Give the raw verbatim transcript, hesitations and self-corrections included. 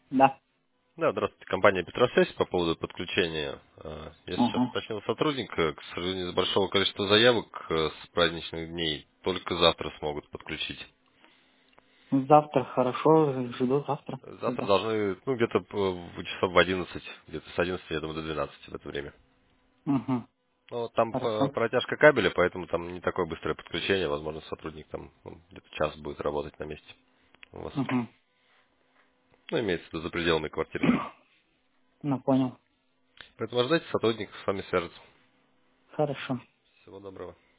Да. Да, здравствуйте, компания Петросвязь по поводу подключения. Э, Я сейчас Ага. уточнил сотрудника, к сожалению, из большого количества заявок э, с праздничных дней только завтра смогут подключить. Завтра хорошо, жду завтра Завтра тогда. должны, ну, где-то по- в часов в одиннадцать, где-то с одиннадцати, я думаю, до двенадцати в это время. Угу. Ну, вот там э, Хорошо. протяжка кабеля, поэтому там не такое быстрое подключение. Возможно, сотрудник там ну, где-то час будет работать на месте у вас. Угу. Ну, имеется в виду за пределами квартиры. Ну, понял. Поэтому ждайте, сотрудник с вами свяжется. Хорошо. Всего доброго.